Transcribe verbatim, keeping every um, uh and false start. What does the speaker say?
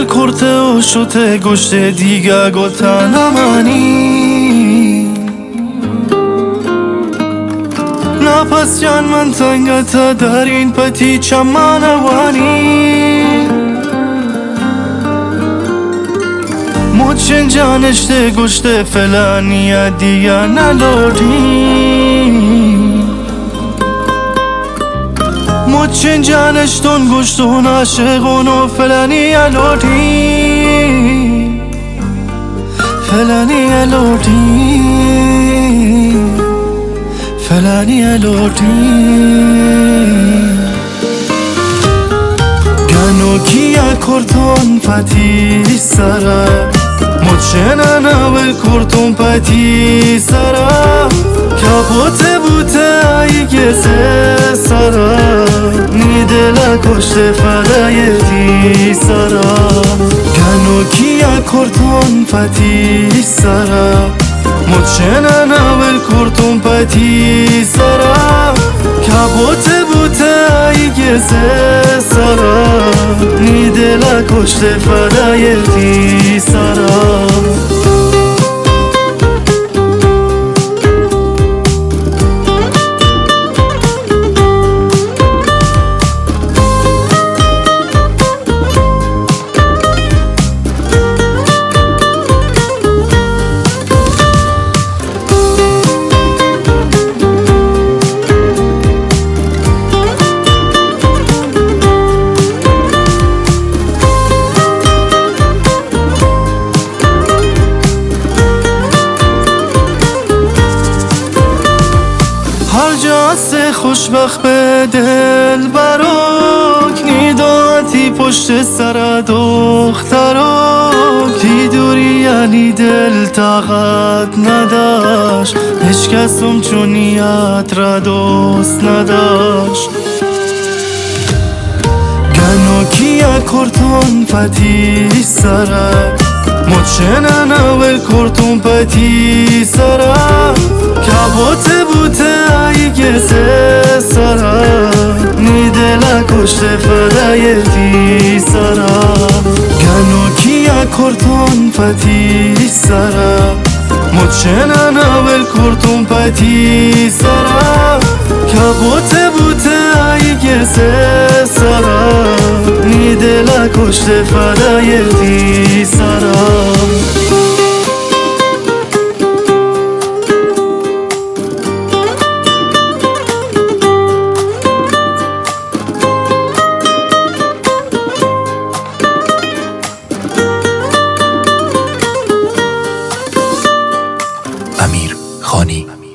کرته و شده گشت دیگه گوتن منی نپس جان من تنگتا در این پتی چمانوانی موچن جانشته گشته فلانی دیگه نلوٹی موچن جانشتون گشتون عاشقون و فلانی لوٹی فلانی لوٹی فلانی لوٹی گنو کیا کردون پتی سرا موچن ناول کردون پتی سرا کپوت بوته ای گزه سرا نیدلا کشته فدای دی سرا گنو کیا کردون پتی سرا موچن ناول کردون پتی سرا کپوت بوته ای گزه سرا نیدلا کشته فدای دی سرا جاسه خوشبخت به دل براک نیداتی پشت سر دختراک تی دوری یعنی دل طاقت نداشت هیچ کسم چونیت را دوست نداشت گنو کیا کردون پتی سرک موچن ناول کردون پتی سرا کپوت بوته ای گزه سرا نیدلا کشته فدای دی سرا گنو کیا کردون پتی سرا موچن ناول کردون پتی سرا کپوت بوته ای گزه سرا نیدلا کشته فدای دی سرا امیر خانی.